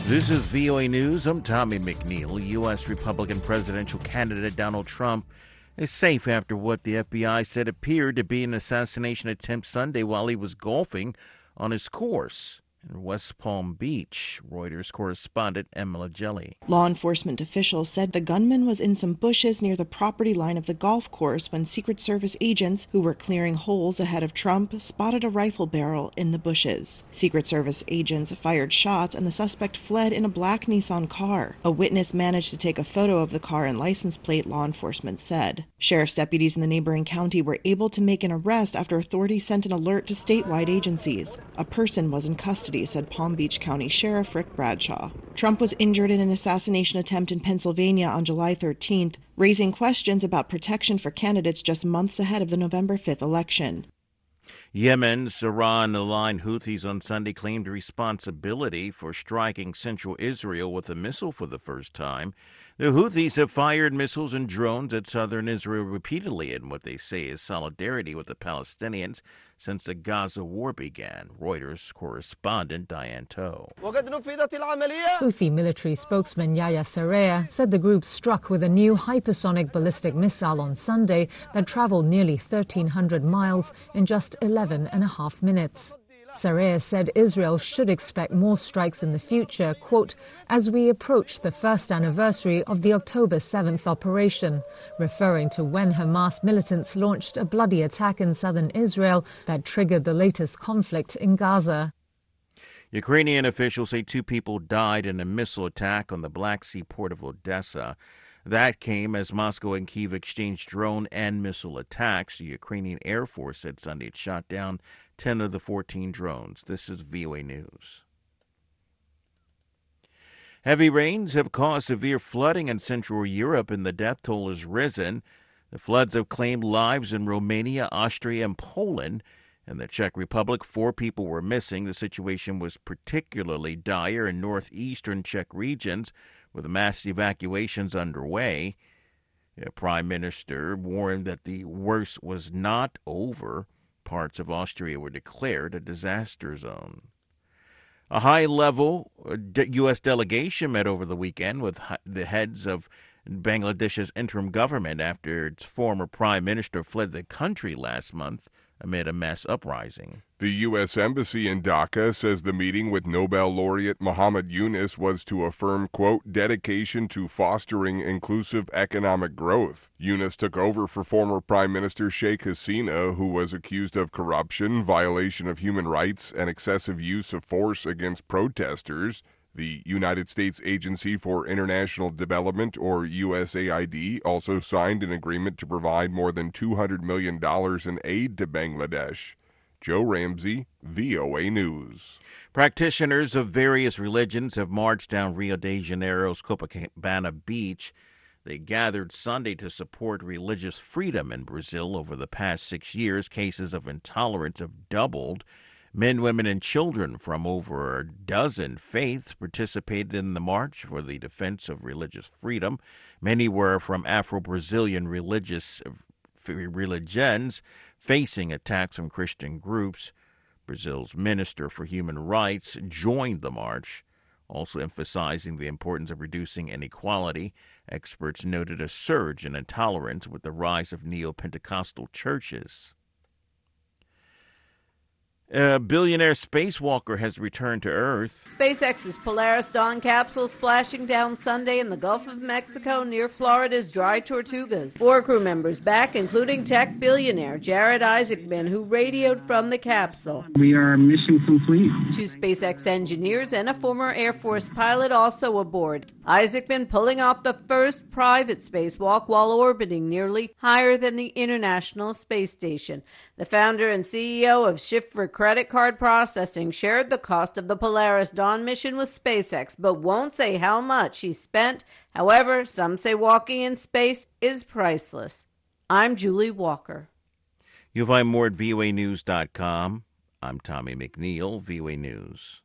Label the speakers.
Speaker 1: This is VOA News. I'm Tommy McNeil. U.S. Republican presidential candidate Donald Trump is safe after what the FBI said appeared to be an assassination attempt Sunday while he was golfing on his course in West Palm Beach. Reuters correspondent Emma Jelly.
Speaker 2: Law enforcement officials said the gunman was in some bushes near the property line of the golf course when Secret Service agents who were clearing holes ahead of Trump spotted a rifle barrel in the bushes. Secret Service agents fired shots and the suspect fled in a black Nissan car. A witness managed to take a photo of the car and license plate, law enforcement said. Sheriff's deputies in the neighboring county were able to make an arrest after authorities sent an alert to statewide agencies. A person was in custody, said Palm Beach County Sheriff Rick Bradshaw. Trump was injured in an assassination attempt in Pennsylvania on July 13th, raising questions about protection for candidates just months ahead of the November 5th election.
Speaker 1: Yemen's Iran-aligned Houthis on Sunday claimed responsibility for striking central Israel with a missile for the first time. The Houthis have fired missiles and drones at southern Israel repeatedly in what they say is solidarity with the Palestinians since the Gaza war began. Reuters correspondent Diane Toe.
Speaker 3: Houthi military spokesman Yahya Saraya said the group struck with a new hypersonic ballistic missile on Sunday that traveled nearly 1,300 miles in just 11 and a half minutes. Saraya said Israel should expect more strikes in the future, quote, as we approach the first anniversary of the October 7th operation, referring to when Hamas militants launched a bloody attack in southern Israel that triggered the latest conflict in Gaza.
Speaker 1: Ukrainian officials say 2 people died in a missile attack on the Black Sea port of Odessa. That came as Moscow and Kyiv exchanged drone and missile attacks. The Ukrainian Air Force said Sunday it shot down 10 of the 14 drones. This is VOA News. Heavy rains have caused severe flooding in Central Europe, and the death toll has risen. The floods have claimed lives in Romania, Austria, and Poland. In the Czech Republic, 4 people were missing. The situation was particularly dire in northeastern Czech regions, with mass evacuations underway. The Prime Minister warned that the worst was not over. Parts of Austria were declared a disaster zone. A high-level U.S. delegation met over the weekend with the heads of Bangladesh's interim government after its former prime minister fled the country last month amid a mass uprising.
Speaker 4: The U.S. Embassy in Dhaka says the meeting with Nobel laureate Muhammad Yunus was to affirm, quote, dedication to fostering inclusive economic growth. Yunus took over for former Prime Minister Sheikh Hasina, who was accused of corruption, violation of human rights, and excessive use of force against protesters. The United States Agency for International Development, or USAID, also signed an agreement to provide more than $200 million in aid to Bangladesh. Joe Ramsey, VOA News.
Speaker 1: Practitioners of various religions have marched down Rio de Janeiro's Copacabana beach. They gathered Sunday to support religious freedom in Brazil. Over the past 6 years, cases of intolerance have doubled. Men, women, and children from over a dozen faiths participated in the march for the defense of religious freedom. Many were from Afro-Brazilian religions facing attacks from Christian groups. Brazil's Minister for Human Rights joined the march, also emphasizing the importance of reducing inequality. Experts noted a surge in intolerance with the rise of neo-Pentecostal churches. A billionaire spacewalker has returned to Earth.
Speaker 5: SpaceX's Polaris Dawn capsule splashing down Sunday in the Gulf of Mexico near Florida's Dry Tortugas. 4 crew members back, including tech billionaire Jared Isaacman, who radioed from the capsule.
Speaker 6: We are mission complete.
Speaker 5: 2 SpaceX engineers and a former Air Force pilot also aboard. Isaacman pulling off the first private spacewalk while orbiting nearly higher than the International Space Station. The founder and CEO of Shift for Credit Card Processing shared the cost of the Polaris Dawn mission with SpaceX, but won't say how much he spent. However, some say walking in space is priceless. I'm Julie Walker.
Speaker 1: You'll find more at voanews.com. I'm Tommy McNeil, VOA News.